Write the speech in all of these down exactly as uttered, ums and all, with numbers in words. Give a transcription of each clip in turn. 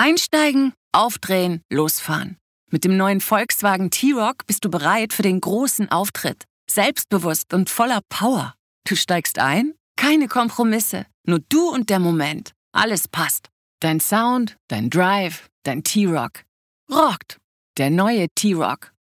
Einsteigen, aufdrehen, losfahren. Mit dem neuen Volkswagen T-Roc bist du bereit für den großen Auftritt. Selbstbewusst und voller Power. Du steigst ein? Keine Kompromisse. Nur du und der Moment. Alles passt. Dein Sound, dein Drive, dein T-Roc. Rockt. Der neue T-Roc.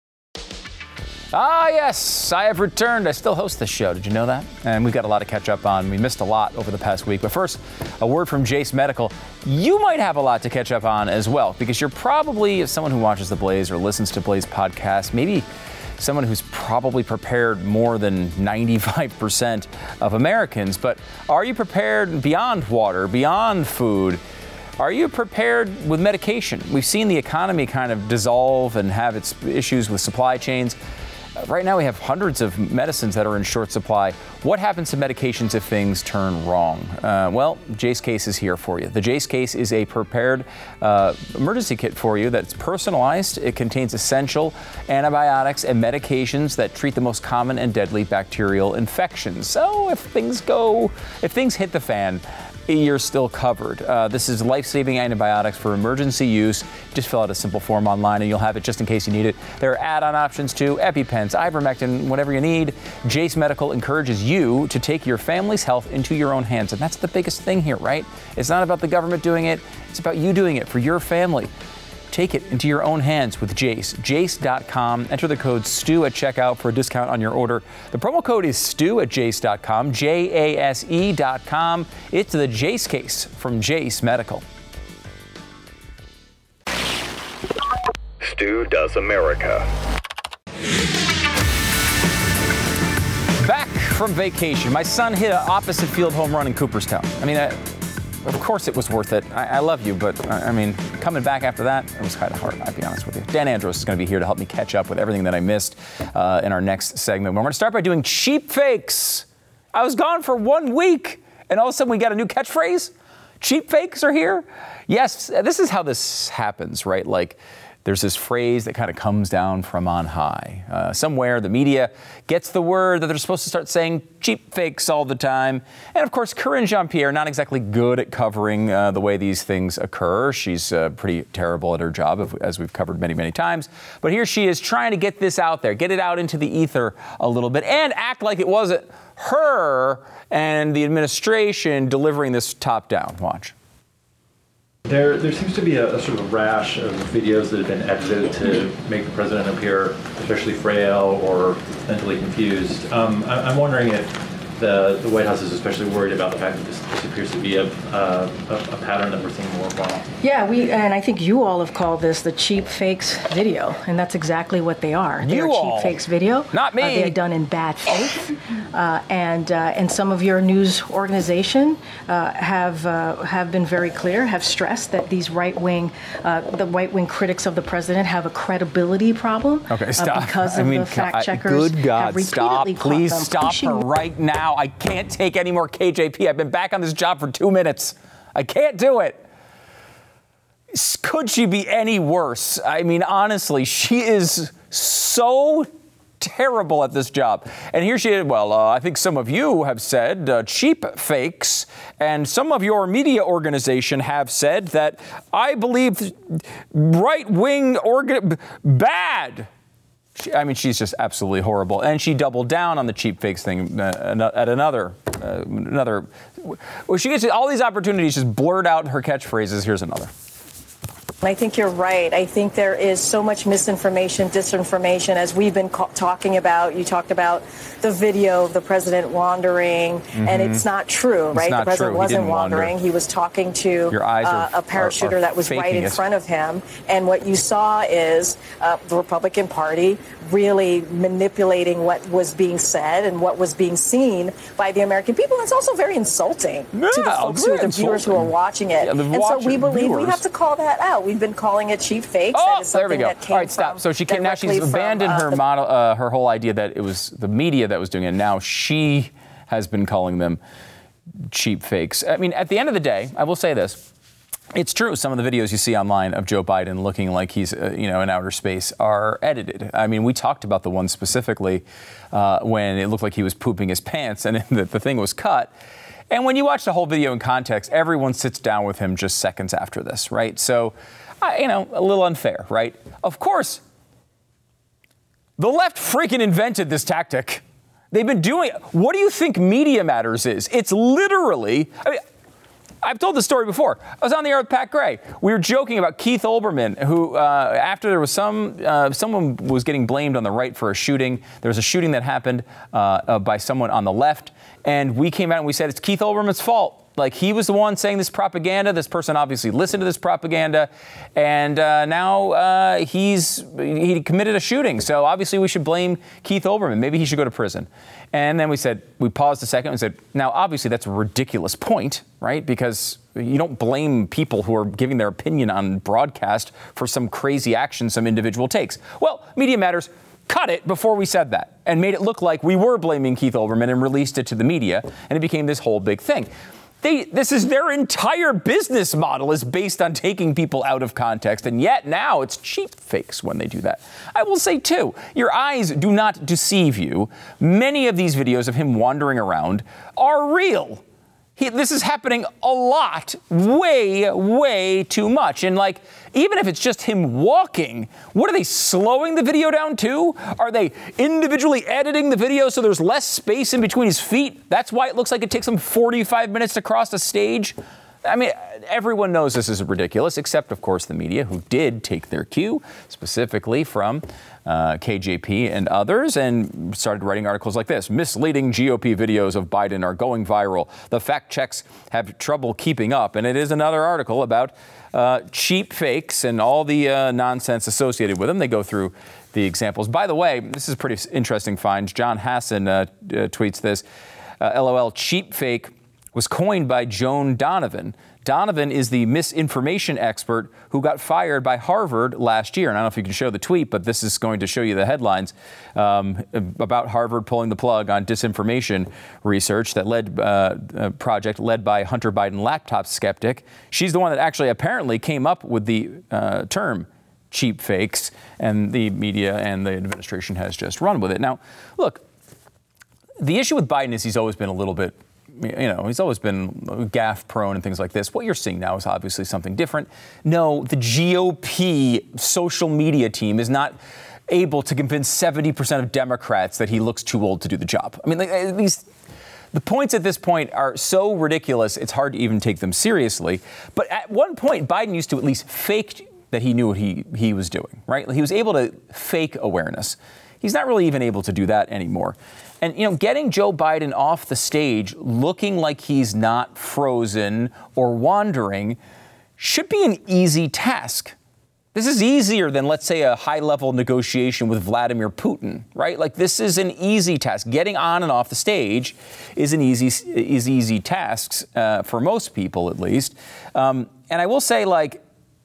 Ah, yes, I have returned. I still host this show. Did you know that? And we've got a lot to catch up on. We missed a lot over the past week. But first, a word from Jase Medical. You might have a lot to catch up on as well, because you're probably, as someone who watches The Blaze or listens to Blaze podcasts, maybe someone who's probably prepared more than ninety-five percent of Americans. But are you prepared beyond water, beyond food? Are you prepared with medication? We've seen the economy kind of dissolve and have its issues with supply chains. Right now we have hundreds of medicines that are in short supply. What happens to medications if things turn wrong? Uh, well, Jase Case is here for you. The Jase Case is a prepared uh, emergency kit for you that's personalized. It contains essential antibiotics and medications that treat the most common and deadly bacterial infections. So if things go, if things hit the fan, you're still covered. Uh, this is life-saving antibiotics for emergency use. Just fill out a simple form online and you'll have it just in case you need it. There are add-on options too, EpiPens, ivermectin, whatever you need. Jase Medical encourages you to take your family's health into your own hands. And that's the biggest thing here, right? It's not about the government doing it. It's about you doing it for your family. Take it into your own hands with Jase. Jase dot com. Enter the code STU at checkout for a discount on your order. The promo code is STU at Jase dot com, J A S E dot com. It's the Jase Case from Jase Medical. Stu Does America. Back from vacation. My son hit an opposite field home run in Cooperstown. I mean, I, Of course it was worth it. I, I love you, but I mean, coming back after that, it was kind of hard, I'll be honest with you. Dan Andros is going to be here to help me catch up with everything that I missed uh, in our next segment. We're going to start by doing cheap fakes. I was gone for one week, and all of a sudden we got a new catchphrase. Cheap fakes are here. Yes, this is how this happens, right? Like, there's this phrase that kind of comes down from on high. Uh, somewhere the media gets the word that they're supposed to start saying cheap fakes all the time. And of course, Karine Jean-Pierre, not exactly good at covering uh, the way these things occur. She's uh, pretty terrible at her job, as we've covered many, many times. But here she is trying to get this out there, get it out into the ether a little bit, and act like it wasn't her and the administration delivering this top down. Watch. There, there seems to be a, a sort of rash of videos that have been edited to make the president appear especially frail or mentally confused. Um, I, I'm wondering if the, the White House is especially worried about the fact that this, this appears to be a, uh, a, a pattern that we're seeing more of often. Yeah, we and I think you all have called this the cheap fakes video, and that's exactly what they are. They you are all. cheap fakes video. Not me. Uh, they are done in bad faith, uh, and uh, and some of your news organization uh, have uh, have been very clear, have stressed that these right wing, uh, the right wing critics of the president have a credibility problem. Okay, stop. Uh, because I of mean, the fact I, checkers good God, have repeatedly stop! Please caught them stop pushing her right now. I can't take any more K J P. I've been back on this job for two minutes. I can't do it. Could she be any worse? I mean, honestly, she is so terrible at this job. And here she is. Well, uh, I think some of you have said uh, cheap fakes, and some of your media organization have said that I believe right-wing organ bad. She, I mean, she's just absolutely horrible. And she doubled down on the cheap fakes thing uh, at another, uh, another. Well, she gets all these opportunities, just blurt out her catchphrases. Here's another. I think you're right. I think there is so much misinformation, disinformation, as we've been ca- talking about. You talked about the video of the president wandering, mm-hmm. and it's not true, right? Not the president true. wasn't he wandering. Wander. He was talking to Your eyes are, uh, a parachuter are, are that was right in it. front of him. And what you saw is uh, the Republican Party really manipulating what was being said and what was being seen by the American people. It's also very insulting yeah, to the folks who are the insulting. viewers who are watching it. Yeah, and so we believe viewers. we have to call that out. We've been calling it cheap fakes. Oh, that is there we go. That came All right, stop. from, So she came, now she's from, abandoned uh, her the- model, uh, her whole idea that it was the media that was doing it. Now she has been calling them cheap fakes. I mean, at the end of the day, I will say this. It's true. Some of the videos you see online of Joe Biden looking like he's, uh, you know, in outer space are edited. I mean, we talked about the one specifically uh, when it looked like he was pooping his pants and the, the thing was cut. And when you watch the whole video in context, everyone sits down with him just seconds after this, right? So, uh, you know, a little unfair, right? Of course, the left freaking invented this tactic. They've been doing it. What do you think Media Matters is? It's literally, I mean, I've told this story before. I was on the air with Pat Gray. We were joking about Keith Olbermann, who, uh, after there was some, uh, someone was getting blamed on the right for a shooting. There was a shooting that happened uh, uh, by someone on the left. And we came out and we said, it's Keith Olbermann's fault. Like, he was the one saying this propaganda. This person obviously listened to this propaganda. And uh, now uh, he's he committed a shooting. So obviously we should blame Keith Olbermann. Maybe he should go to prison. And then we said, we paused a second and said, now obviously that's a ridiculous point, right? Because you don't blame people who are giving their opinion on broadcast for some crazy action some individual takes. Well, Media Matters cut it before we said that and made it look like we were blaming Keith Olbermann and released it to the media. And it became this whole big thing. They, this is their entire business model is based on taking people out of context. And yet now it's cheap fakes when they do that. I will say, too, your eyes do not deceive you. Many of these videos of him wandering around are real. He, this is happening a lot, way, way too much. And like, even if it's just him walking, what are they slowing the video down to? Are they individually editing the video so there's less space in between his feet? That's why it looks like it takes him forty-five minutes to cross the stage. I mean, everyone knows this is ridiculous, except, of course, the media, who did take their cue, specifically from uh, K J P and others, and started writing articles like this. Misleading G O P videos of Biden are going viral. The fact checks have trouble keeping up. And it is another article about uh, cheap fakes and all the uh, nonsense associated with them. They go through the examples. By the way, this is a pretty interesting find. John Hassan uh, uh, tweets this. Uh, LOL, cheap fake was coined by Joan Donovan. Donovan is the misinformation expert who got fired by Harvard last year. And I don't know if you can show the tweet, but this is going to show you the headlines um, about Harvard pulling the plug on disinformation research that led uh, a project led by Hunter Biden laptop skeptic. She's the one that actually apparently came up with the uh, term cheap fakes, and the media and the administration has just run with it. Now, look, the issue with Biden is he's always been a little bit You know, he's always been gaffe prone and things like this. What you're seeing now is obviously something different. No, the G O P social media team is not able to convince seventy percent of Democrats that he looks too old to do the job. I mean, like, these the points at this point are so ridiculous, it's hard to even take them seriously. But at one point, Biden used to at least fake that he knew what he, he was doing, right? He was able to fake awareness. He's not really even able to do that anymore. And, you know, getting Joe Biden off the stage looking like he's not frozen or wandering should be an easy task. This is easier than, let's say, a high-level negotiation with Vladimir Putin, right? Like, this is an easy task. Getting on and off the stage is an easy, is easy task uh, for most people, at least. Um, and I will say, like,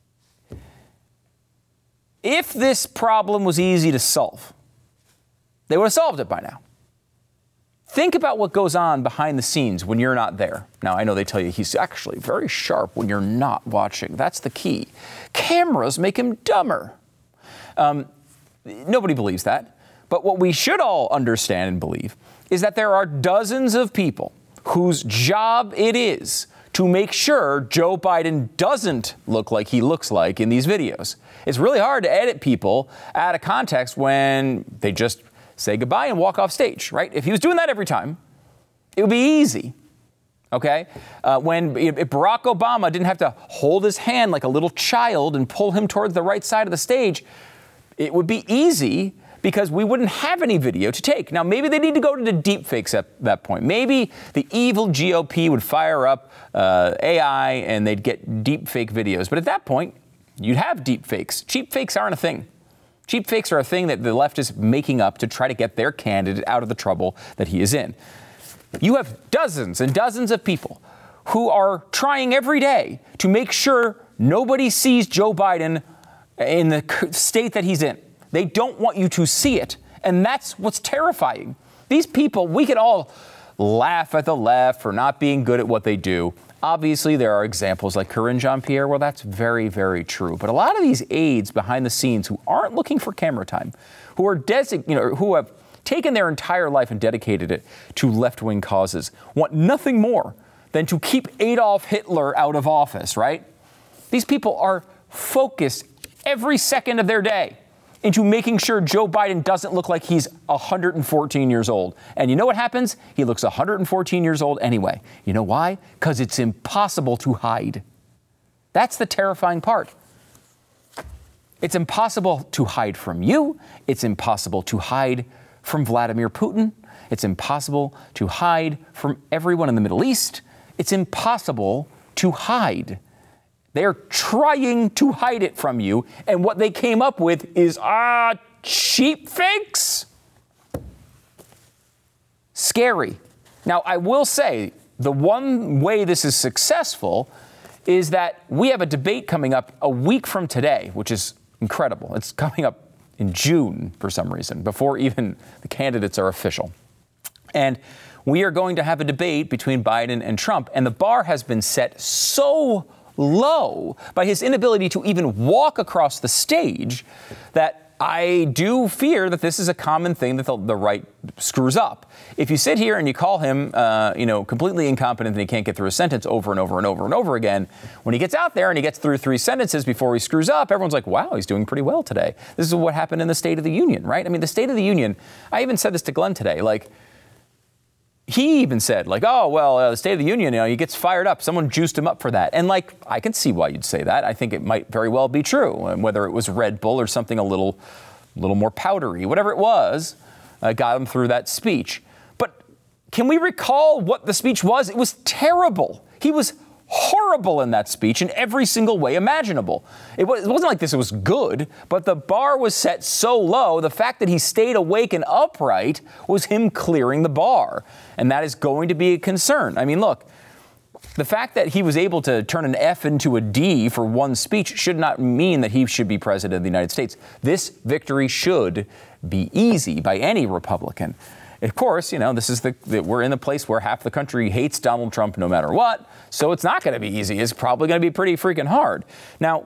if this problem was easy to solve, they would have solved it by now. Think about what goes on behind the scenes when you're not there. Now, I know they tell you he's actually very sharp when you're not watching. That's the key. Cameras make him dumber. Um, nobody believes that. But what we should all understand and believe is that there are dozens of people whose job it is to make sure Joe Biden doesn't look like he looks like in these videos. It's really hard to edit people out of context when they just say goodbye and walk off stage, right? If he was doing that every time, it would be easy, okay? Uh, when if Barack Obama didn't have to hold his hand like a little child and pull him towards the right side of the stage, it would be easy because we wouldn't have any video to take. Now, maybe they need to go to the deep fakes at that point. Maybe the evil G O P would fire up uh, A I and they'd get deep fake videos. But at that point, you'd have deep fakes. Cheap fakes aren't a thing. Cheap fakes are a thing that the left is making up to try to get their candidate out of the trouble that he is in. You have dozens and dozens of people who are trying every day to make sure nobody sees Joe Biden in the state that he's in. They don't want you to see it. And that's what's terrifying. These people, we can all laugh at the left for not being good at what they do. Obviously, there are examples like Karine Jean-Pierre where that's very, very true. But a lot of these aides behind the scenes who aren't looking for camera time, who are desi- you know, who have taken their entire life and dedicated it to left-wing causes, want nothing more than to keep Adolf Hitler out of office, right? These people are focused every second of their day into making sure Joe Biden doesn't look like he's one hundred fourteen years old. And you know what happens? He looks one hundred fourteen years old anyway. You know why? Because it's impossible to hide. That's the terrifying part. It's impossible to hide from you. It's impossible to hide from Vladimir Putin. It's impossible to hide from everyone in the Middle East. It's impossible to hide. They're trying to hide it from you, and what they came up with is, ah, cheap fakes? Scary. Now, I will say, the one way this is successful is that we have a debate coming up a week from today, which is incredible. It's coming up in June for some reason, before even the candidates are official. And we are going to have a debate between Biden and Trump, and the bar has been set so low by his inability to even walk across the stage that I do fear that this is a common thing that the, the right screws up. If you sit here and you call him, uh, you know, completely incompetent and he can't get through a sentence over and over and over and over again, when he gets out there and he gets through three sentences before he screws up, everyone's like, wow, he's doing pretty well today. This is what happened in the State of the Union, right? I mean, the State of the Union, I even said this to Glenn today, like, he even said, like, oh, well, uh, the State of the Union, you know, he gets fired up. Someone juiced him up for that. And, like, I can see why you'd say that. I think it might very well be true. And whether it was Red Bull or something a little, little more powdery, whatever it was, uh, got him through that speech. But can we recall what the speech was? It was terrible. He was horrible in that speech in every single way imaginable. It, was, it wasn't like this was good, but the bar was set so low, the fact that he stayed awake and upright was him clearing the bar. And that is going to be a concern. I mean, look, the fact that he was able to turn an F into a D for one speech should not mean that he should be president of the United States. This victory should be easy by any Republican. Of course, you know, this is the, the we're in the place where half the country hates Donald Trump no matter what. So it's not going to be easy. It's probably going to be pretty freaking hard. Now,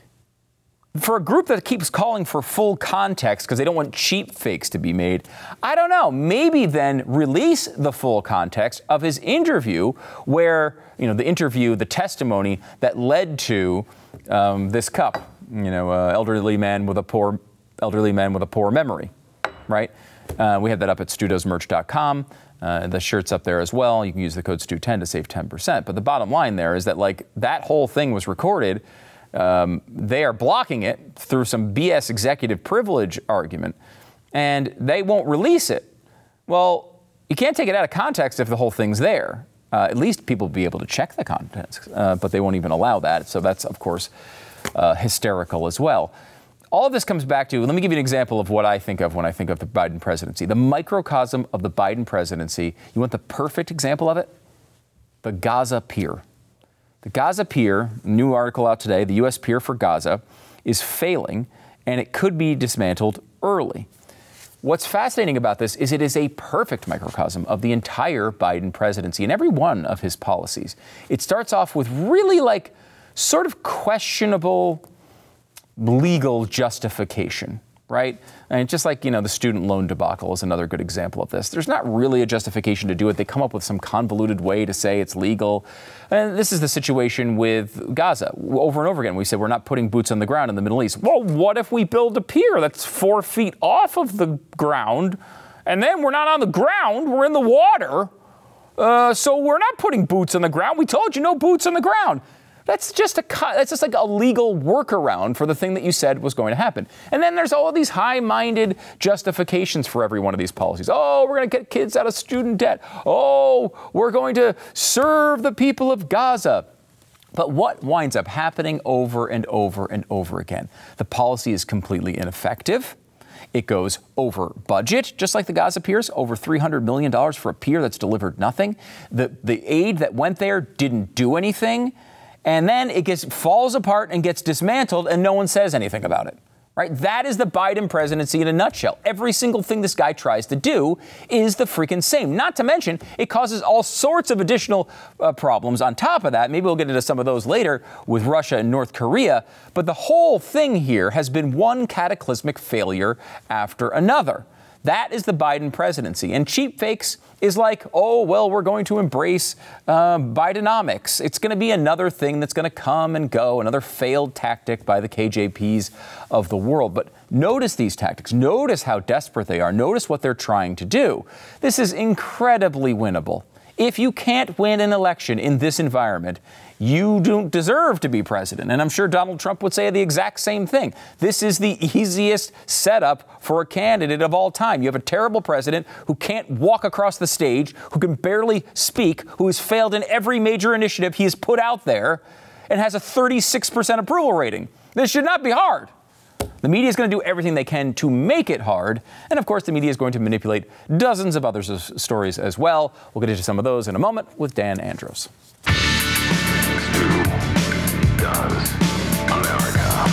for a group that keeps calling for full context because they don't want cheap fakes to be made, I don't know. Maybe then release the full context of his interview where, you know, the interview, the testimony that led to um, this cup, you know, uh, elderly man with a poor elderly man with a poor memory, right? Uh, we have that up at studos merch dot com. Uh, the shirt's up there as well. You can use the code Stu ten to save ten percent. But the bottom line there is that, like, that whole thing was recorded. Um, they are blocking it through some B S executive privilege argument, and they won't release it. Well, you can't take it out of context if the whole thing's there. Uh, at least people will be able to check the context, uh, but they won't even allow that. So that's, of course, uh, hysterical as well. All of this comes back to, let me give you an example of what I think of when I think of the Biden presidency. The microcosm of the Biden presidency, you want the perfect example of it? The Gaza Pier. The Gaza Pier, new article out today, the U S Pier for Gaza, is failing, and it could be dismantled early. What's fascinating about this is it is a perfect microcosm of the entire Biden presidency and every one of his policies. It starts off with really, like, sort of questionable legal justification, right? And just like, you know, the student loan debacle is another good example of this. There's not really a justification to do it. They come up with some convoluted way to say it's legal. And this is the situation with Gaza. Over and over again, we said we're not putting boots on the ground in the Middle East. Well, what if we build a pier that's four feet off of the ground, and then we're not on the ground, we're in the water, uh, so we're not putting boots on the ground. We told you no boots on the ground. That's just a that's just like a legal workaround for the thing that you said was going to happen. And then there's all these high-minded justifications for every one of these policies. Oh, we're going to get kids out of student debt. Oh, we're going to serve the people of Gaza. But what winds up happening over and over and over again? The policy is completely ineffective. It goes over budget, just like the Gaza piers, over three hundred million dollars for a pier that's delivered nothing. The, the aid that went there didn't do anything. And then it gets falls apart and gets dismantled, and no one says anything about it, right? That is the Biden presidency in a nutshell. Every single thing this guy tries to do is the freaking same. Not to mention, it causes all sorts of additional uh, problems on top of that. Maybe we'll get into some of those later with Russia and North Korea. But the whole thing here has been one cataclysmic failure after another. That is the Biden presidency. And cheap fakes is like, oh, well, we're going to embrace uh, Bidenomics. It's going to be another thing that's going to come and go, another failed tactic by the K J Ps of the world. But notice these tactics. Notice how desperate they are. Notice what they're trying to do. This is incredibly winnable. If you can't win an election in this environment, you don't deserve to be president. And I'm sure Donald Trump would say the exact same thing. This is the easiest setup for a candidate of all time. You have a terrible president who can't walk across the stage, who can barely speak, who has failed in every major initiative he has put out there, and has a thirty-six percent approval rating. This should not be hard. The media is going to do everything they can to make it hard. And of course, the media is going to manipulate dozens of other s- stories as well. We'll get into some of those in a moment with Dan Andros. Does America.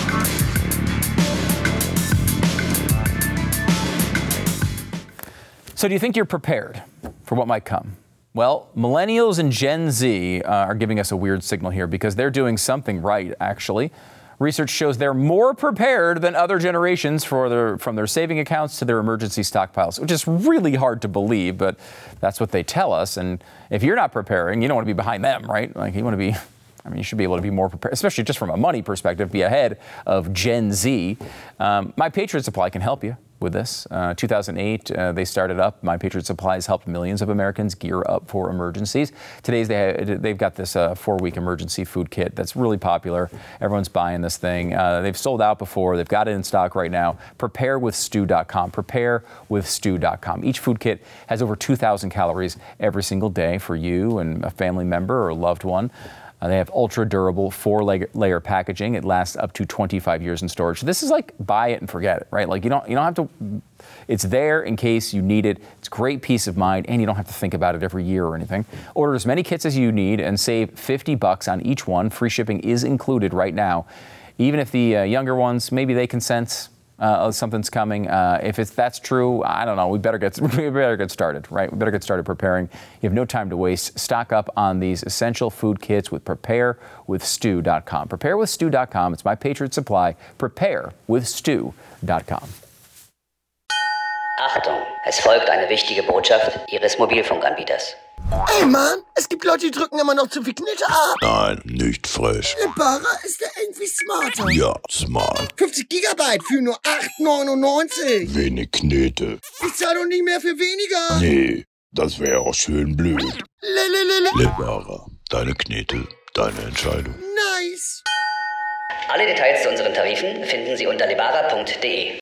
So do you think you're prepared for what might come? Well, millennials and Gen Z uh, are giving us a weird signal here because they're doing something right, actually. Research shows they're more prepared than other generations for their, from their saving accounts to their emergency stockpiles, which is really hard to believe, but that's what they tell us. And if you're not preparing, you don't want to be behind them, right? Like you want to be, I mean, you should be able to be more prepared, especially just from a money perspective, be ahead of Gen Z. Um, My Patriot Supply can help you with this. Uh, two thousand eight, uh, they started up. My Patriot Supply has helped millions of Americans gear up for emergencies. Today's they they've got this uh, four-week emergency food kit that's really popular. Everyone's buying this thing. Uh, they've sold out before. They've got it in stock right now. prepare with stew dot com. prepare with stew dot com. Each food kit has over two thousand calories every single day for you and a family member or a loved one. Uh, they have ultra-durable four-layer packaging. It lasts up to twenty-five years in storage. This is like buy it and forget it, right? Like you don't you don't have to. It's there in case you need it. It's great peace of mind, and you don't have to think about it every year or anything. Order as many kits as you need and save fifty bucks on each one. Free shipping is included right now. Even if the uh, younger ones, maybe they can sense Uh, something's coming. Uh, if it's that's true, I don't know. We better get we better get started, right? We better get started preparing. You have no time to waste. Stock up on these essential food kits with prepare with stew dot com. prepare with stew dot com. It's My Patriot Supply. prepare with stew dot com. Achtung, es folgt eine wichtige Botschaft Ihres Mobilfunkanbieters. Ey Mann, es gibt Leute, die drücken immer noch zu viel Knete ab. Nein, nicht frech. Lebara ist ja irgendwie smarter. Ja, smart. fünfzig Gigabyte für nur acht neunundneunzig. Wenig Knete. Ich zahle doch nicht mehr für weniger. Nee, das wäre auch schön blöd. Lelelele. Lebara, deine Knete, deine Entscheidung. Nice. Alle Details zu unseren Tarifen finden Sie unter lebara punkt de.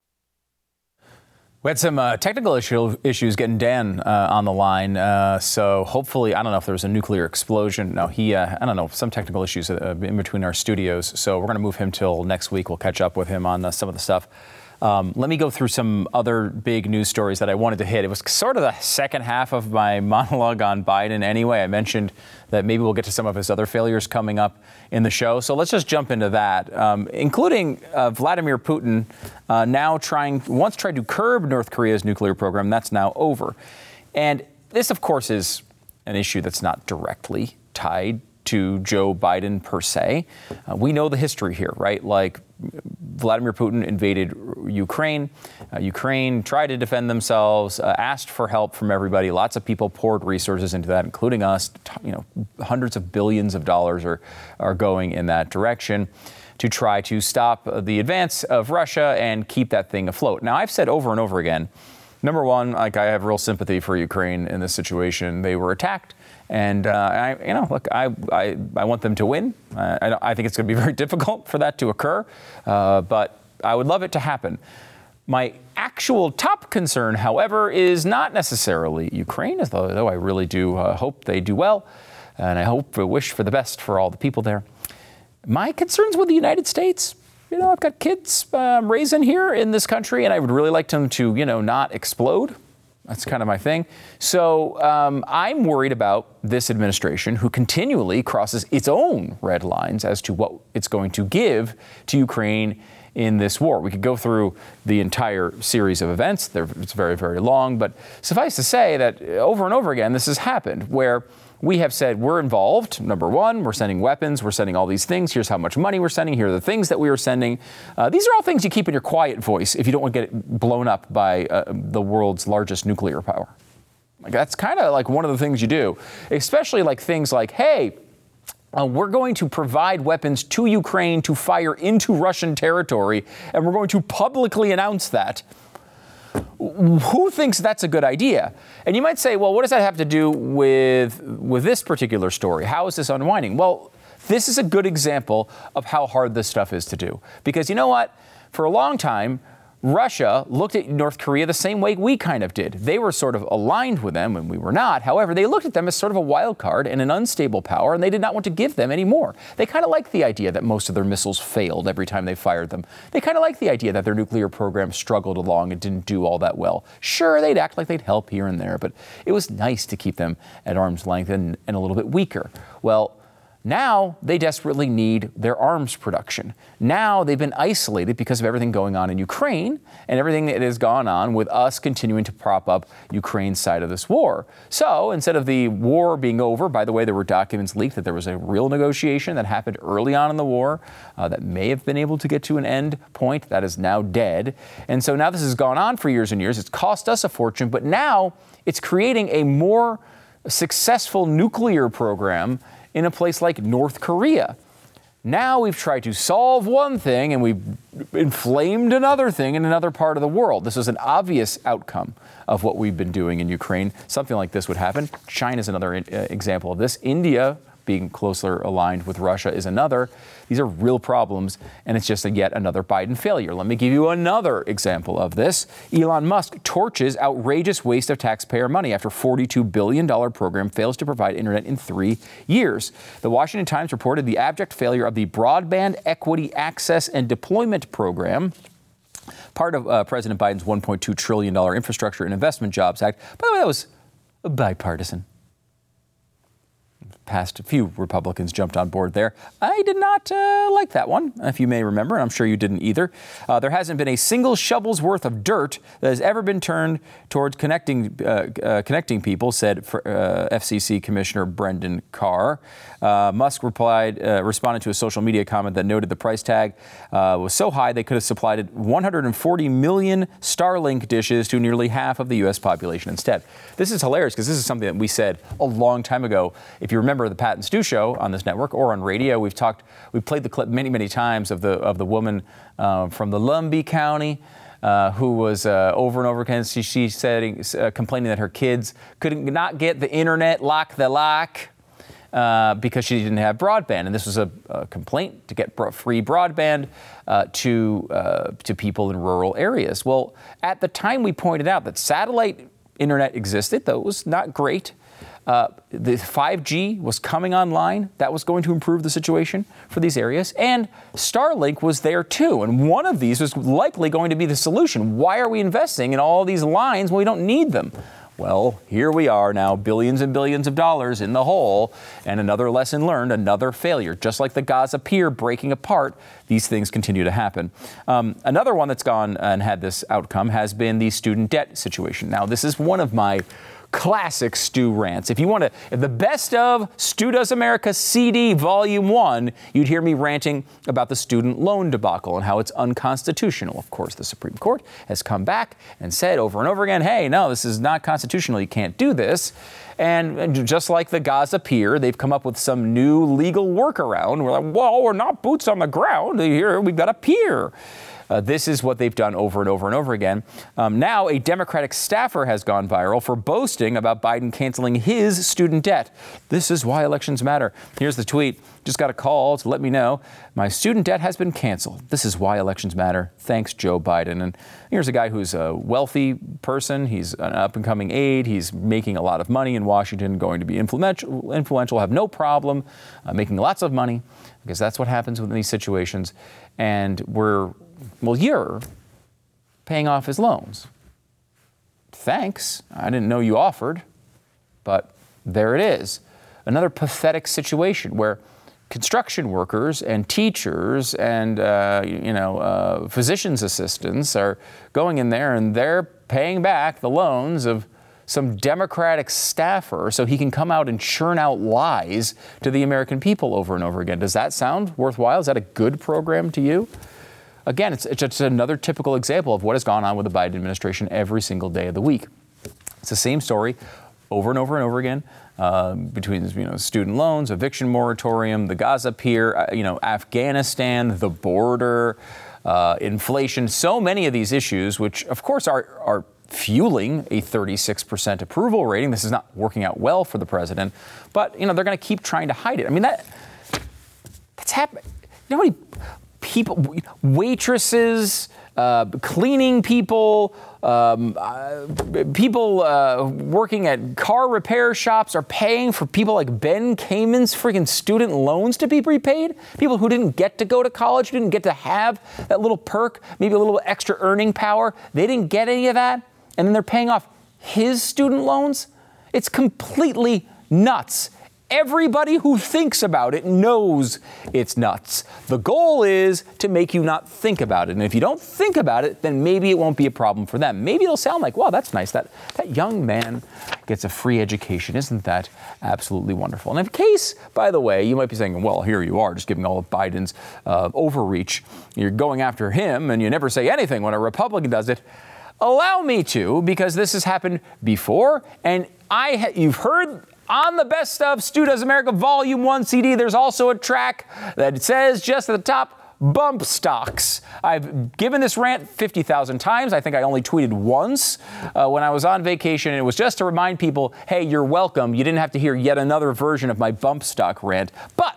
We had some uh, technical issue, issues getting Dan uh, on the line, uh, so hopefully, I don't know if there was a nuclear explosion. No, he, uh, I don't know, some technical issues uh, in between our studios, so we're going to move him till next week. We'll catch up with him on uh, some of the stuff. Um, let me go through some other big news stories that I wanted to hit. It was sort of the second half of my monologue on Biden anyway. I mentioned that maybe we'll get to some of his other failures coming up in the show. So let's just jump into that, um, including uh, Vladimir Putin uh, now trying, once tried to curb North Korea's nuclear program. That's now over. And this, of course, is an issue that's not directly tied to Joe Biden per se. Uh, we know the history here, right? Like Vladimir Putin invaded Ukraine. Uh, Ukraine tried to defend themselves, uh, asked for help from everybody. Lots of people poured resources into that, including us. You know, hundreds of billions of dollars are, are going in that direction to try to stop the advance of Russia and keep that thing afloat. Now, I've said over and over again, number one, like I have real sympathy for Ukraine in this situation. They were attacked. And, uh, I, you know, look, I, I, I want them to win. Uh, I, I think it's going to be very difficult for that to occur, uh, but I would love it to happen. My actual top concern, however, is not necessarily Ukraine, as though, though I really do uh, hope they do well, and I hope, I wish for the best for all the people there. My concerns with the United States. You know, I've got kids uh, raising here in this country, and I would really like them to, you know, not explode. That's kind of my thing. So um, I'm worried about this administration, who continually crosses its own red lines as to what it's going to give to Ukraine in this war. We could go through the entire series of events. They're, it's very, very long. But suffice to say that over and over again, this has happened, where we have said we're involved. Number one, we're sending weapons, we're sending all these things. Here's how much money we're sending. Here are the things that we are sending. Uh, these are all things you keep in your quiet voice if you don't want to get it blown up by uh, the world's largest nuclear power. Like, that's kind of like one of the things you do, especially like things like, hey, Uh, we're going to provide weapons to Ukraine to fire into Russian territory, and we're going to publicly announce that. Who thinks that's a good idea? And you might say, well, what does that have to do with, with this particular story? How is this unwinding? Well, this is a good example of how hard this stuff is to do. Because you know what? For a long time, Russia looked at North Korea the same way we kind of did. They were sort of aligned with them and we were not. However, they looked at them as sort of a wild card and an unstable power, and they did not want to give them any more. They kind of liked the idea that most of their missiles failed every time they fired them. They kind of liked the idea that their nuclear program struggled along and didn't do all that well. Sure, they'd act like they'd help here and there, but it was nice to keep them at arm's length and, and a little bit weaker. Well, now they desperately need their arms production. Now they've been isolated because of everything going on in Ukraine and everything that has gone on with us continuing to prop up Ukraine's side of this war. So instead of the war being over, by the way, there were documents leaked that there was a real negotiation that happened early on in the war uh, that may have been able to get to an end point that is now dead. And so now this has gone on for years and years. It's cost us a fortune, but now it's creating a more successful nuclear program in a place like North Korea. Now we've tried to solve one thing and we've inflamed another thing in another part of the world. This is an obvious outcome of what we've been doing in Ukraine. Something like this would happen. China is another uh, example of this. India, being closer aligned with Russia, is another. These are real problems, and it's just a yet another Biden failure. Let me give you another example of this. Elon Musk torches outrageous waste of taxpayer money after forty-two billion dollars program fails to provide internet in three years. The Washington Times reported the abject failure of the Broadband Equity Access and Deployment Program, part of uh, President Biden's one point two trillion dollars Infrastructure and Investment Jobs Act. By the way, that was bipartisan. Past a few Republicans jumped on board there. I did not uh, like that one, if you may remember, and I'm sure you didn't either. Uh, there hasn't been a single shovel's worth of dirt that has ever been turned towards connecting uh, uh, connecting people, said for, uh, F C C Commissioner Brendan Carr. Uh, Musk replied, uh, responded to a social media comment that noted the price tag uh, was so high they could have supplied one hundred forty million Starlink dishes to nearly half of the U S population instead. This is hilarious because this is something that we said a long time ago. If you remember the Pat and Stu show on this network or on radio, we've talked, we've played the clip many, many times of the of the woman uh, from the Lumbee County uh, who was uh, over and over again. She, she said, uh, complaining that her kids couldn't not get the internet like they like uh, because she didn't have broadband, and this was a, a complaint to get bro- free broadband uh, to uh, to people in rural areas. Well, at the time we pointed out that satellite internet existed, though it was not great. Uh, the five G was coming online. That was going to improve the situation for these areas. And Starlink was there too. And one of these was likely going to be the solution. Why are we investing in all these lines when we don't need them? Well, here we are now, billions and billions of dollars in the hole. And another lesson learned, another failure. Just like the Gaza pier breaking apart, these things continue to happen. Um, another one that's gone and had this outcome has been the student debt situation. Now, this is one of my classic Stu rants. If you want to, if the best of Stu Does America C D Volume one, you'd hear me ranting about the student loan debacle and how it's unconstitutional. Of course, the Supreme Court has come back and said over and over again, hey, no, this is not constitutional. You can't do this. And, and just like the Gaza pier, they've come up with some new legal workaround. We're like, well, we're not boots on the ground. Here, we've got a pier. Uh, this is what they've done over and over and over again. Um, now, a Democratic staffer has gone viral for boasting about Biden canceling his student debt. This is why elections matter. Here's the tweet. Just got a call to let me know my student debt has been canceled. This is why elections matter. Thanks, Joe Biden. And here's a guy who's a wealthy person. He's an up-and-coming aide. He's making a lot of money in Washington, going to be influential, influential have no problem uh, making lots of money, because that's what happens in these situations. And we're Well, you're paying off his loans. Thanks. I didn't know you offered, but there it is. Another pathetic situation where construction workers and teachers and, uh, you know, uh, physician's assistants are going in there and they're paying back the loans of some Democratic staffer so he can come out and churn out lies to the American people over and over again. Does that sound worthwhile? Is that a good program to you? Again, it's, it's just another typical example of what has gone on with the Biden administration every single day of the week. It's the same story over and over and over again. Uh, between you know student loans, eviction moratorium, the Gaza pier, uh, you know Afghanistan, the border, uh, inflation, so many of these issues, which of course are are fueling a thirty-six percent approval rating. This is not working out well for the president, but you know they're going to keep trying to hide it. I mean that that's happening. You know how many people, waitresses, uh, cleaning people. Um, uh, people uh, working at car repair shops are paying for people like Ben Cayman's freaking student loans to be repaid. People who didn't get to go to college, didn't get to have that little perk, maybe a little extra earning power. They didn't get any of that. And then they're paying off his student loans. It's completely nuts. Everybody who thinks about it knows it's nuts. The goal is to make you not think about it. And if you don't think about it, then maybe it won't be a problem for them. Maybe it'll sound like, wow, that's nice. That, that young man gets a free education. Isn't that absolutely wonderful? And in case, by the way, you might be saying, well, here you are just giving all of Biden's uh, overreach. You're going after him and you never say anything when a Republican does it. Allow me to, because this has happened before. And I ha- you've heard on the Best Of Stu Does America Volume one C D, there's also a track that says just at the top, bump stocks. I've given this rant fifty thousand times. I think I only tweeted once uh, when I was on vacation. And it was just to remind people, hey, you're welcome. You didn't have to hear yet another version of my bump stock rant. But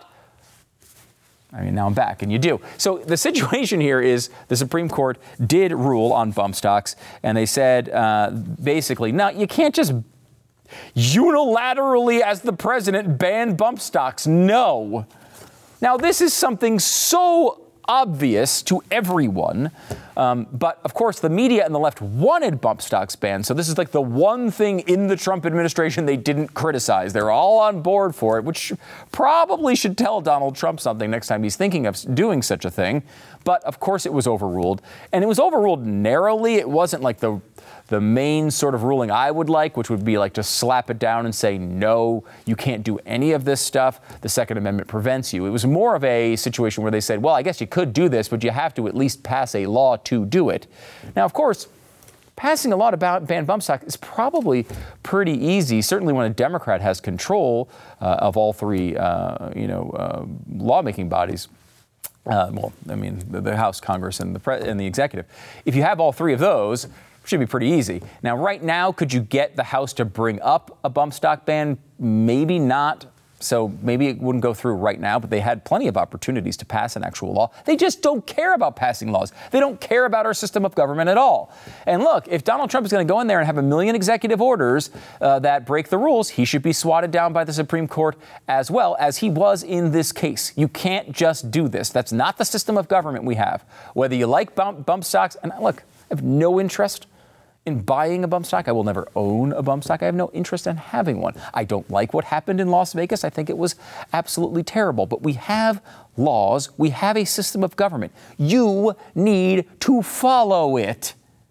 I mean, now I'm back, and you do. So the situation here is the Supreme Court did rule on bump stocks, and they said uh, basically, no, you can't just unilaterally, as the president, ban bump stocks. No. Now, this is something so obvious to everyone. Um, but, of course, the media and the left wanted bump stocks banned. So this is like the one thing in the Trump administration they didn't criticize. They're all on board for it, which probably should tell Donald Trump something next time he's thinking of doing such a thing. But, of course, it was overruled. And it was overruled narrowly. It wasn't like the the main sort of ruling I would like, which would be like to slap it down and say, no, you can't do any of this stuff. The Second Amendment prevents you. It was more of a situation where they said, well, I guess you could do this, but you have to at least pass a law to do it. Now, of course, passing a law to ban bump stock is probably pretty easy, certainly when a Democrat has control uh, of all three, uh, you know, uh, lawmaking bodies. Uh, well, I mean, the, the House, Congress, and the pre- and the executive. If you have all three of those, should be pretty easy. Now, right now, could you get the House to bring up a bump stock ban? Maybe not. So maybe it wouldn't go through right now, but they had plenty of opportunities to pass an actual law. They just don't care about passing laws. They don't care about our system of government at all. And look, if Donald Trump is going to go in there and have a million executive orders uh, that break the rules, he should be swatted down by the Supreme Court as well, as he was in this case. You can't just do this. That's not the system of government we have. Whether you like bump, bump stocks, and look, I have no interest in buying a bump stock. I will never own a bump stock. I have no interest in having one. I don't like what happened in Las Vegas. I think it was absolutely terrible. But we have laws. We have a system of government. You need to follow it.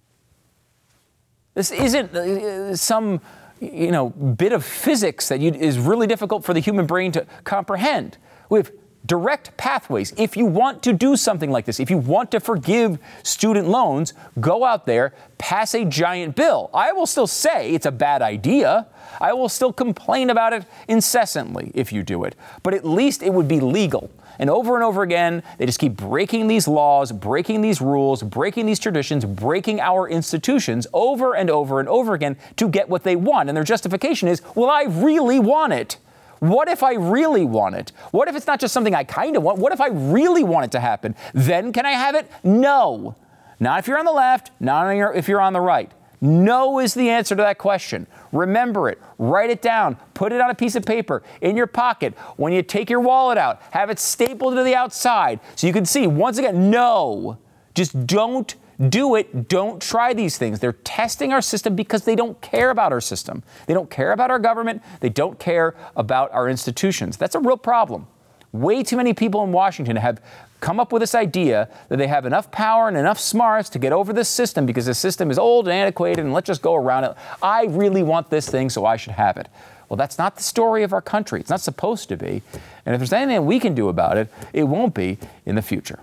This isn't uh, some, you know, bit of physics that you, is really difficult for the human brain to comprehend. We have direct pathways. If you want to do something like this, if you want to forgive student loans, go out there, pass a giant bill. I will still say it's a bad idea. I will still complain about it incessantly if you do it. But at least it would be legal. And over and over again, they just keep breaking these laws, breaking these rules, breaking these traditions, breaking our institutions over and over and over again to get what they want. And their justification is, well, I really want it. What if I really want it? What if it's not just something I kind of want? What if I really want it to happen? Then can I have it? No. Not if you're on the left, not if you're on the right. No is the answer to that question. Remember it. Write it down. Put it on a piece of paper in your pocket. When you take your wallet out, have it stapled to the outside so you can see, once again, no. Just don't do it. Don't try these things. They're testing our system because they don't care about our system. They don't care about our government. They don't care about our institutions. That's a real problem. Way too many people in Washington have come up with this idea that they have enough power and enough smarts to get over this system because the system is old and antiquated and let's just go around it. I really want this thing, so I should have it. Well, that's not the story of our country. It's not supposed to be. And if there's anything we can do about it, it won't be in the future.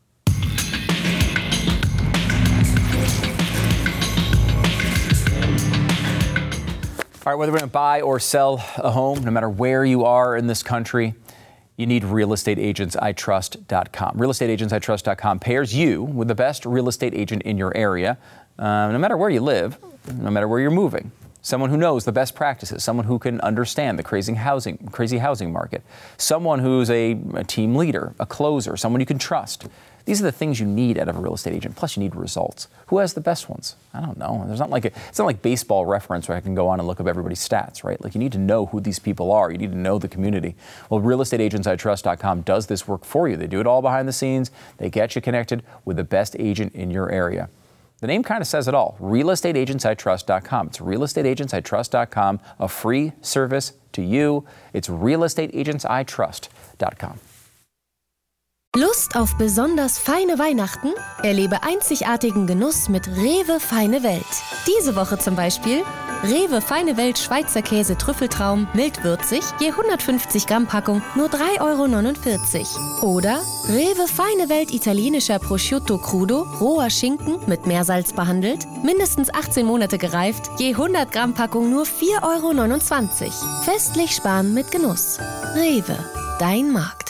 All right, whether we're going to buy or sell a home, no matter where you are in this country, you need real estate agents I trust dot com. real estate agents I trust dot com pairs you with the best real estate agent in your area, uh, no matter where you live, no matter where you're moving. Someone who knows the best practices, someone who can understand the crazy housing, crazy housing market, someone who's a, a team leader, a closer, someone you can trust. These are the things you need out of a real estate agent. Plus, you need results. Who has the best ones? I don't know. There's not like a, it's not like Baseball Reference where I can go on and look up everybody's stats, right? Like you need to know who these people are. You need to know the community. Well, real estate agents I trust dot com does this work for you. They do it all behind the scenes. They get you connected with the best agent in your area. The name kind of says it all. real estate agents I trust dot com. It's real estate agents I trust dot com, a free service to you. It's real estate agents I trust dot com. Lust auf besonders feine Weihnachten? Erlebe einzigartigen Genuss mit Rewe Feine Welt. Diese Woche zum Beispiel Rewe Feine Welt Schweizer Käse Trüffeltraum mildwürzig, je hundertfünfzig Gramm Packung nur drei Euro neunundvierzig. Oder Rewe Feine Welt italienischer Prosciutto Crudo, roher Schinken mit Meersalz behandelt, mindestens achtzehn Monate gereift, je hundert Gramm Packung nur vier Euro neunundzwanzig. Festlich sparen mit Genuss. Rewe, dein Markt.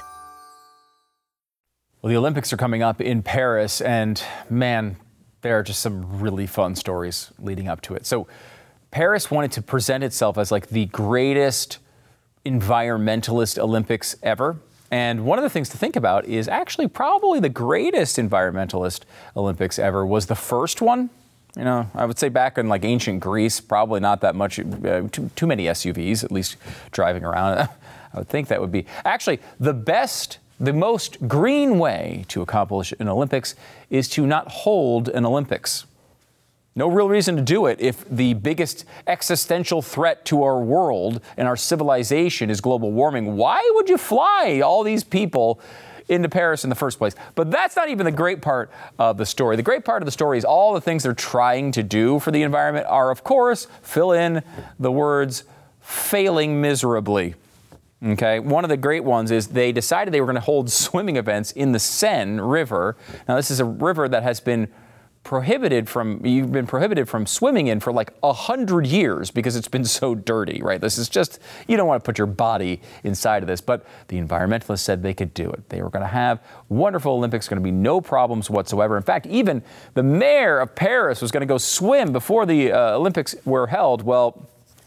Well, the Olympics are coming up in Paris, and man, there are just some really fun stories leading up to it. So Paris wanted to present itself as like the greatest environmentalist Olympics ever. And one of the things to think about is actually probably the greatest environmentalist Olympics ever was the first one. You know, I would say back in like ancient Greece, probably not that much, uh, too, too many S U Vs, at least driving around. I would think that would be actually the best. The most green way to accomplish an Olympics is to not hold an Olympics. No real reason to do it if the biggest existential threat to our world and our civilization is global warming. Why would you fly all these people into Paris in the first place? But that's not even the great part of the story. The great part of the story is all the things they're trying to do for the environment are, of course, fill in the words, failing miserably. Okay, one of the great ones is they decided they were going to hold swimming events in the Seine River. Now, this is a river that has been prohibited from, you've been prohibited from swimming in for like a hundred years because it's been so dirty, right? This is just, you don't want to put your body inside of this, but the environmentalists said they could do it. They were going to have wonderful Olympics, going to be no problems whatsoever. In fact, even the mayor of Paris was going to go swim before the uh, Olympics were held. Well,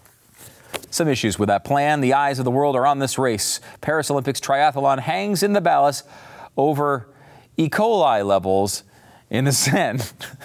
some issues with that plan. The eyes of the world are on this race. Paris Olympics triathlon hangs in the balance over E. coli levels in the Seine.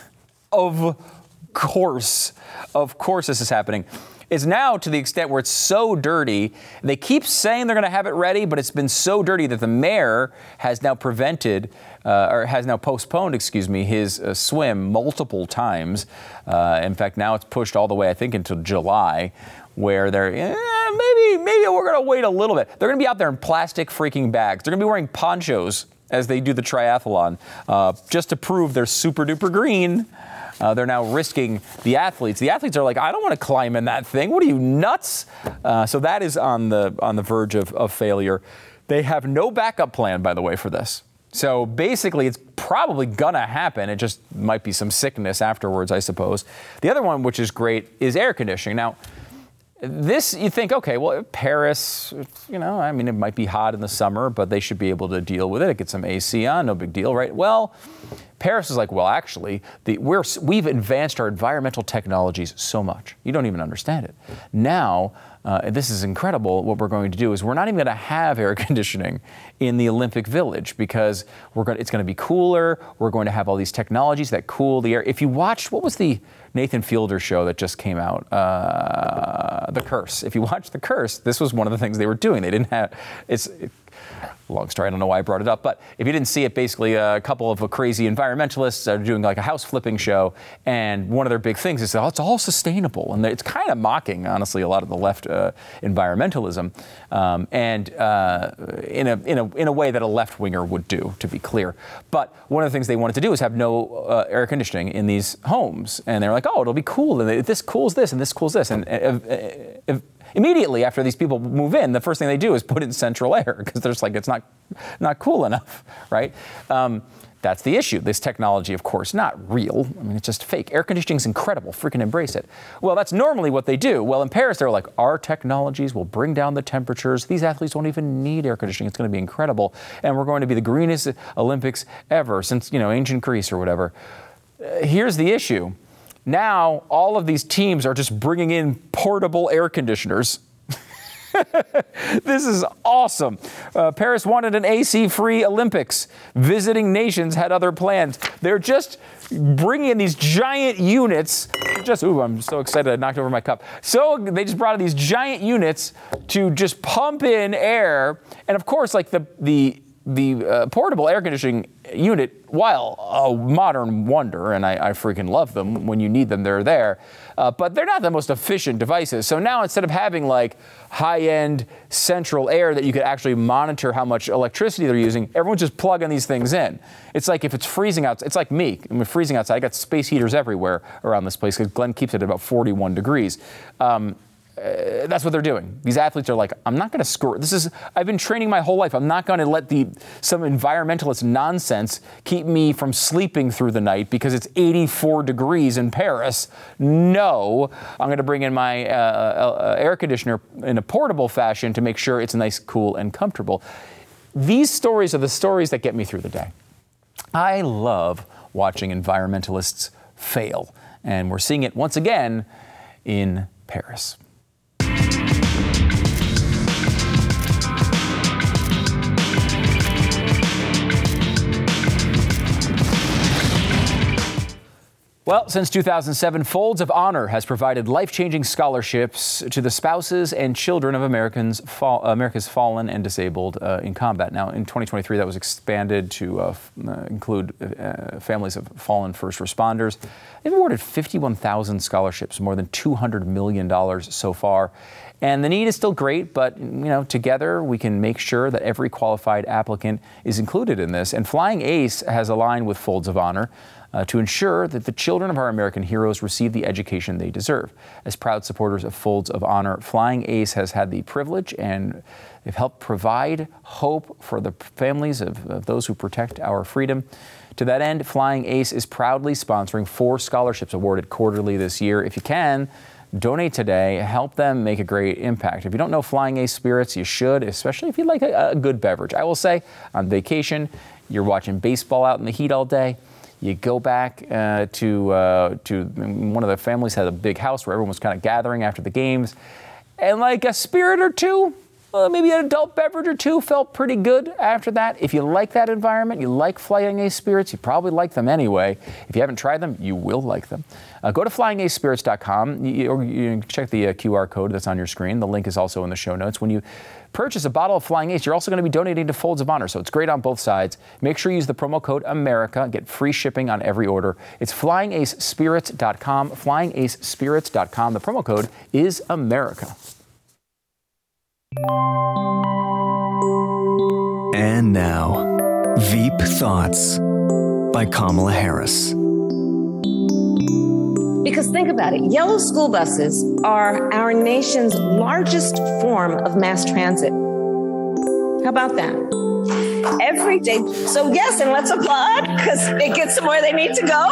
Of course, of course this is happening. It's now to the extent where it's so dirty. They keep saying they're going to have it ready, but it's been so dirty that the mayor has now prevented, uh, or has now postponed, excuse me, his uh, swim multiple times. Uh, in fact, now it's pushed all the way, I think, until July, where they're, eh, maybe, maybe we're going to wait a little bit. They're going to be out there in plastic freaking bags. They're going to be wearing ponchos as they do the triathlon, uh, just to prove they're super duper green. Uh, they're now risking the athletes. The athletes are like, I don't want to climb in that thing. What are you, nuts? Uh, so that is on the on the verge of, of failure. They have no backup plan, by the way, for this. So basically, it's probably going to happen. It just might be some sickness afterwards, I suppose. The other one, which is great, is air conditioning. Now, this, you think, okay, well, Paris, you know, I mean, it might be hot in the summer, but they should be able to deal with it. Get some A C on, no big deal, right? Well, Paris is like, well, actually, the, we're, we've advanced our environmental technologies so much. You don't even understand it. Now, uh, this is incredible. What we're going to do is we're not even going to have air conditioning in the Olympic Village because we're going, it's going to be cooler. We're going to have all these technologies that cool the air. If you watched, what was the Nathan Fielder show that just came out? Uh, The Curse. If you watch The Curse, this was one of the things they were doing. They didn't have, it's, Long story, I don't know why I brought it up, but if you didn't see it, basically a couple of crazy environmentalists are doing like a house flipping show, and one of their big things is, oh, it's all sustainable, and it's kind of mocking, honestly, a lot of the left uh, environmentalism, um, and uh, in a in a in a way that a left winger would do, to be clear. But one of the things they wanted to do is have no uh, air conditioning in these homes, and they're like, oh, it'll be cool, and this cools this, and this cools this, and if, if, immediately after these people move in, the first thing they do is put in central air because they're just like, it's not not cool enough, right? Um, that's the issue. This technology, of course, not real. I mean, it's just fake. Air conditioning is incredible. Freaking embrace it. Well, that's normally what they do. Well, in Paris, they're like, our technologies will bring down the temperatures. These athletes won't even need air conditioning. It's going to be incredible. And we're going to be the greenest Olympics ever since, you know, ancient Greece or whatever. Uh, here's the issue. Now, all of these teams are just bringing in portable air conditioners. This is awesome. Uh, Paris wanted an A C-free Olympics. Visiting nations had other plans. They're just bringing in these giant units. Just, ooh, I'm so excited I knocked over my cup. So they just brought in these giant units to just pump in air. And of course, like the the the uh, portable air conditioning unit, while a modern wonder, and I, I freaking love them, when you need them, they're there, uh, but they're not the most efficient devices. So now instead of having like high-end central air that you could actually monitor how much electricity they're using, everyone's just plugging these things in. It's like if it's freezing outside, it's like me, I'm freezing outside, I got space heaters everywhere around this place because Glenn keeps it at about forty-one degrees. Um, Uh, that's what they're doing. These athletes are like, I'm not going to score. This is, I've been training my whole life. I'm not going to let the some environmentalist nonsense keep me from sleeping through the night because it's eighty-four degrees in Paris. No, I'm going to bring in my uh, uh, air conditioner in a portable fashion to make sure it's nice, cool, and comfortable. These stories are the stories that get me through the day. I love watching environmentalists fail, and we're seeing it once again in Paris. Well, since two thousand seven, Folds of Honor has provided life-changing scholarships to the spouses and children of Americans, fall, America's fallen and disabled uh, in combat. Now, in twenty twenty-three, that was expanded to uh, f- uh, include uh, families of fallen first responders. They've awarded fifty-one thousand scholarships, more than two hundred million dollars so far. And the need is still great, but, you know, together we can make sure that every qualified applicant is included in this. And Flying Ace has aligned with Folds of Honor Uh, to ensure that the children of our American heroes receive the education they deserve. As proud supporters of Folds of Honor, Flying Ace has had the privilege and they've helped provide hope for the families of, of those who protect our freedom. To that end, Flying Ace is proudly sponsoring four scholarships awarded quarterly this year. If you can, donate today. Help them make a great impact. If you don't know Flying Ace Spirits, you should, especially if you like a, a good beverage. I will say, on vacation, you're watching baseball out in the heat all day. You go back uh, to uh, to one of the families had a big house where everyone was kind of gathering after the games, and like a spirit or two, uh, maybe an adult beverage or two felt pretty good after that. If you like that environment, you like Flying Ace Spirits, you probably like them anyway. If you haven't tried them, you will like them. Uh, go to flying ace spirits dot com you, or you can check the uh, Q R code that's on your screen. The link is also in the show notes. When you purchase a bottle of Flying Ace, you're also going to be donating to Folds of Honor, so it's great on both sides. Make sure you use the promo code America. Get free shipping on every order. It's flying ace spirits dot com, flying ace spirits dot com. The promo code is America. And now, Veep Thoughts by Kamala Harris. Because think about it, yellow school buses are our nation's largest form of mass transit. How about that? Every day. So yes, and let's applaud because it gets them where they need to go.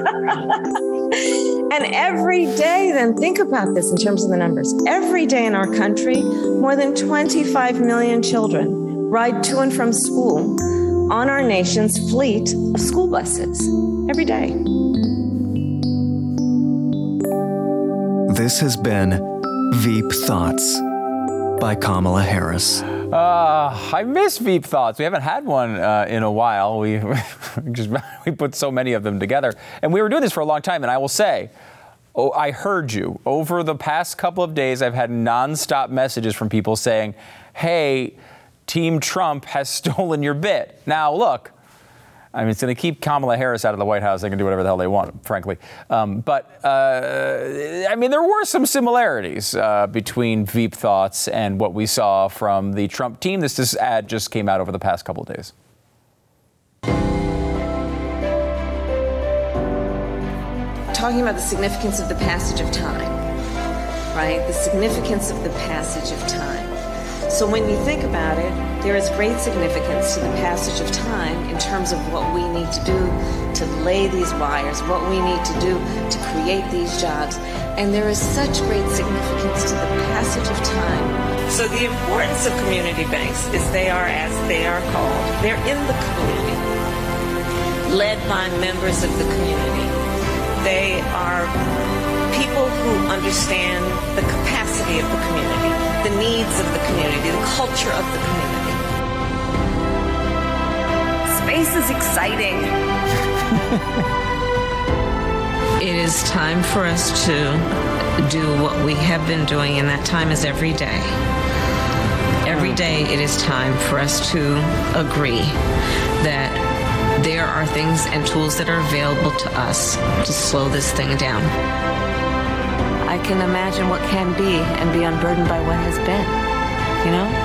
And every day, then think about this in terms of the numbers. Every day in our country, more than twenty-five million children ride to and from school on our nation's fleet of school buses. Every day. This has been Veep Thoughts by Kamala Harris. Uh, I miss Veep Thoughts. We haven't had one uh, in a while. We just we put so many of them together, and we were doing this for a long time. And I will say, oh, I heard you over the past couple of days. I've had nonstop messages from people saying, "Hey, Team Trump has stolen your bit. Now, look, I mean, it's going to keep Kamala Harris out of the White House. They can do whatever the hell they want, frankly. Um, but, uh, I mean, there were some similarities uh, between Veep Thoughts and what we saw from the Trump team. This, this ad just came out over the past couple of days. Talking about the significance of the passage of time, right? The significance of the passage of time. So when you think about it, there is great significance to the passage of time in terms of what we need to do to lay these wires, what we need to do to create these jobs. And there is such great significance to the passage of time. So the importance of community banks is they are, as they are called, they're in the community, led by members of the community. They are people who understand the capacity of the community, the needs of the community, the culture of the community. Space is exciting. It is time for us to do what we have been doing, and that time is every day. Every day it is time for us to agree that there are things and tools that are available to us to slow this thing down. I can imagine what can be and be unburdened by what has been, you know?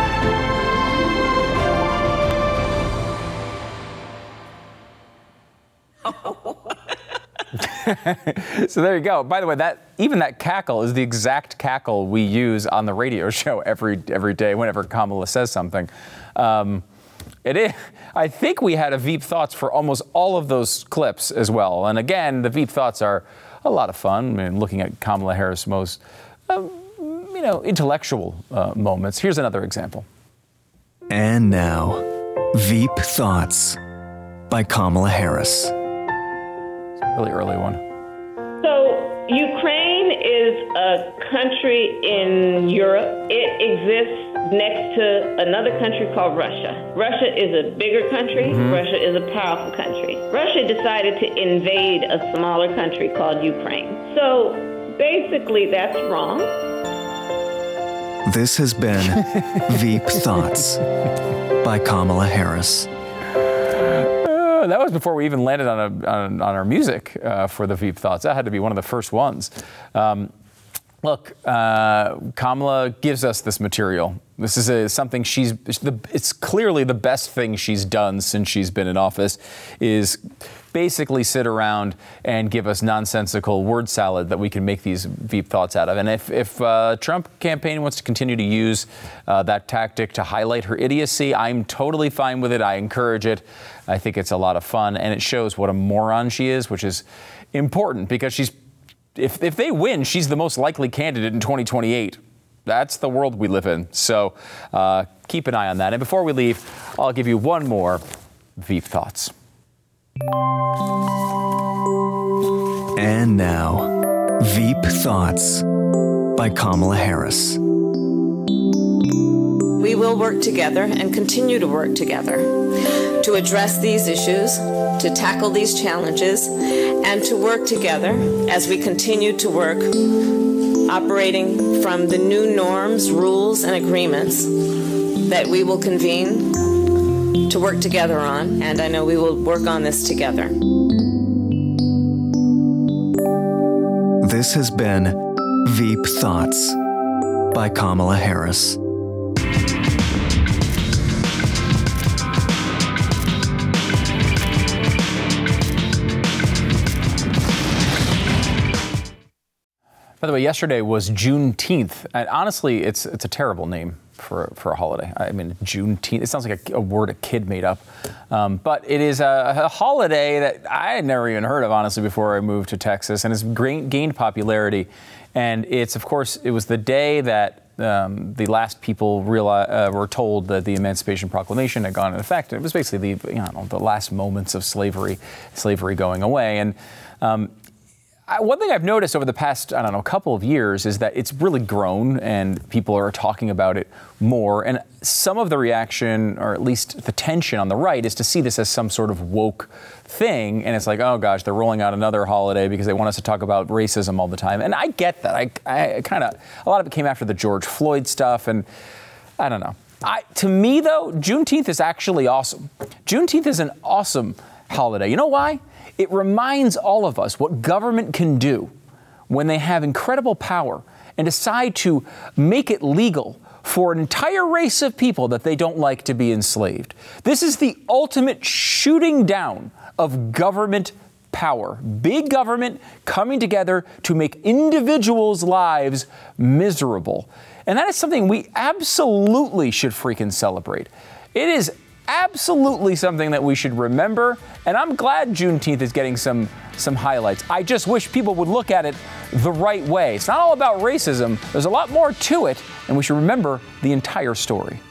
So there you go. By the way, that even that cackle is the exact cackle we use on the radio show every every day whenever Kamala says something. Um, It is. I think we had a Veep Thoughts for almost all of those clips as well. And again, the Veep Thoughts are a lot of fun. I mean, looking at Kamala Harris' most, um, you know, intellectual uh, moments. Here's another example. And now, Veep Thoughts by Kamala Harris. It's a really early one. So, Ukraine is a country in Europe. It exists next to another country called Russia. Russia is a bigger country. Mm-hmm. Russia is a powerful country. Russia decided to invade a smaller country called Ukraine. So basically, that's wrong. This has been Veep Thoughts by Kamala Harris. Uh, that was before we even landed on, a, on, on our music uh, for the Veep Thoughts. That had to be one of the first ones. Um, Look, uh, Kamala gives us this material. This is a, something she's, the, it's clearly the best thing she's done since she's been in office, is basically sit around and give us nonsensical word salad that we can make these Veep Thoughts out of. And if, if uh, Trump campaign wants to continue to use uh, that tactic to highlight her idiocy, I'm totally fine with it. I encourage it. I think it's a lot of fun, and it shows what a moron she is, which is important because she's If, if they win, she's the most likely candidate in twenty twenty-eight. That's the world we live in. So uh, keep an eye on that. And before we leave, I'll give you one more Veep Thoughts. And now, Veep Thoughts by Kamala Harris. We will work together and continue to work together to address these issues, to tackle these challenges, and to work together as we continue to work operating from the new norms, rules, and agreements that we will convene to work together on. And I know we will work on this together. This has been Veep Thoughts by Kamala Harris. By the way, yesterday was Juneteenth, and honestly, it's it's a terrible name for for a holiday. I mean, Juneteenth. It sounds like a, a word a kid made up, um, but it is a, a holiday that I had never even heard of, honestly, before I moved to Texas, and it's gained popularity. And it's, of course, it was the day that um, the last people realized, uh, were told that the Emancipation Proclamation had gone into effect. It was basically the you know the last moments of slavery, slavery going away, and. Um, One thing I've noticed over the past, I don't know, couple of years is that it's really grown and people are talking about it more. And some of the reaction, or at least the tension on the right, is to see this as some sort of woke thing. And it's like, oh gosh, they're rolling out another holiday because they want us to talk about racism all the time. And I get that. I, I kind of, a lot of it came after the George Floyd stuff. And I don't know. I, to me, though, Juneteenth is actually awesome. Juneteenth is an awesome holiday. You know why? It reminds all of us what government can do when they have incredible power and decide to make it legal for an entire race of people that they don't like to be enslaved. This is the ultimate shooting down of government power. Big government coming together to make individuals' lives miserable. And that is something we absolutely should freaking celebrate. It is absolutely something that we should remember, and I'm glad Juneteenth is getting some, some highlights. I just wish people would look at it the right way. It's not all about racism. There's a lot more to it, and we should remember the entire story.